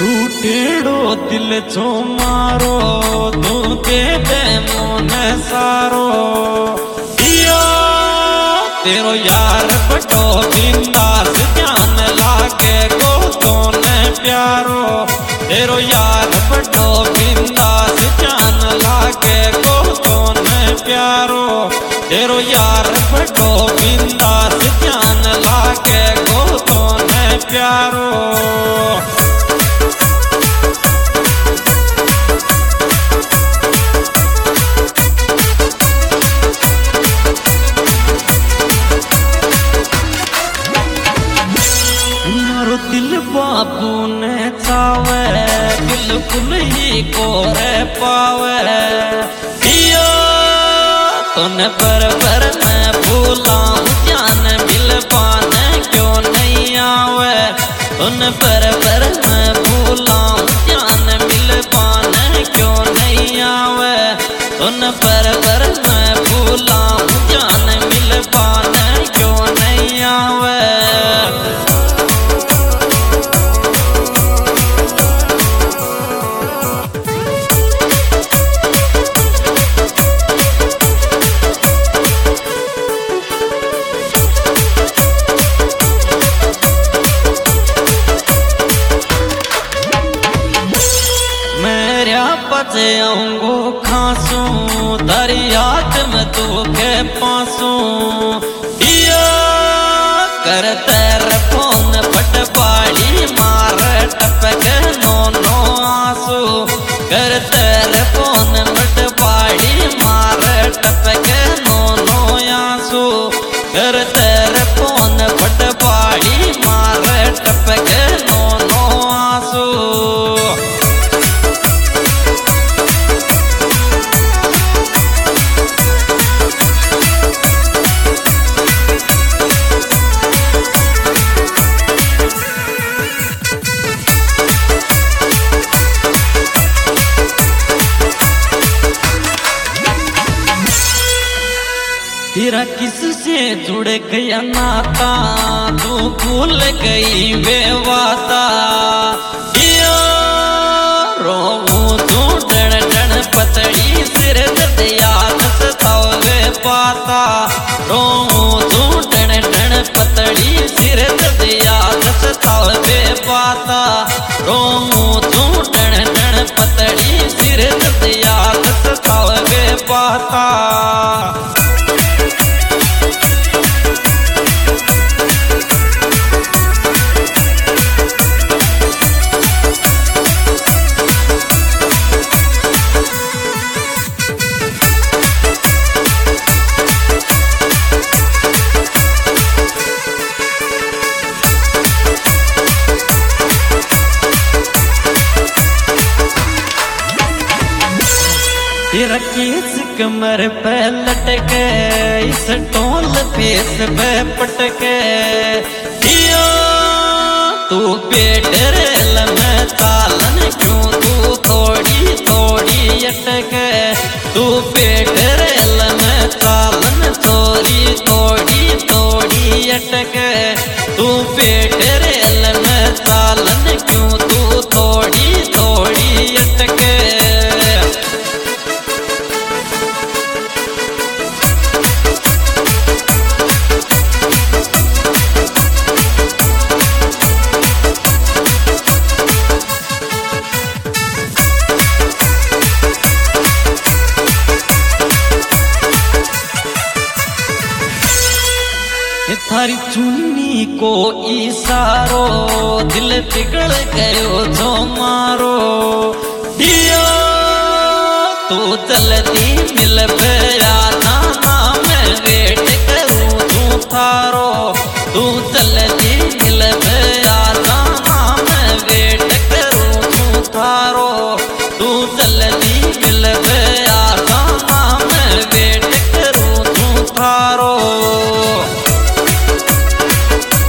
टूटेड़ो दिल छो मारो तू दे दे मोने सारो दियो तेरो यार बटो बिंदास जान लागे गो तोने प्यारो तेरो यार बटो बिंदास जान लागे गो तोने प्यारो तेरो यार बटो बिंदास जान लागे गो तोने प्यारो दिल बाबू ने चावे बिल्कुल ही कोरे पावे दियो तूने पर मैं भूलाऊं जान मिल पाने क्यों नहीं आवे तूने पर मैं भूलाऊं जान मिल पाने क्यों नहीं आवे तूने पर मैं भूलाऊं जान मिल पाने क्यों नहीं आवे बचे आऊंगो खासू तारी याद में तू के पासू दियो कर तेरे फोन पटवाड़ी मार टपक नो आंसू कर तेरे फोन पटवाड़ी मार टपक नो आंसू कर तेरे फोन पटवाड़ी मार टपक नो आंसू तेरा किससे जुड़ गया नाता तू भूल गई वे वाता दियो रोऊं तू डण डण पतड़ी सिर दर्द याद सतावे पाता रोऊं तू डण डण पतड़ी सिर दर्द याद सतावे पाता रोऊं तू डण डण पतड़ी सिर दर्द याद सतावे पाता तेरा केस कमर पे लटके इस टोल फेस पे पटके दियो तू पेट रेल में तालन क्यों तू थोड़ी थोड़ी अटके तू पेट रेल में तालन थोड़ी थोड़ी थोड़ी अटके तू पेट रेल में तालन क्यों तू थोड़ी थोड़ी अटके थारी चुन्नी को इशारो दिल पिघल गयो जो मारो दियो तू चलती मिल गया ना मैं वेट करूं तू थारो तू चलती मिल गया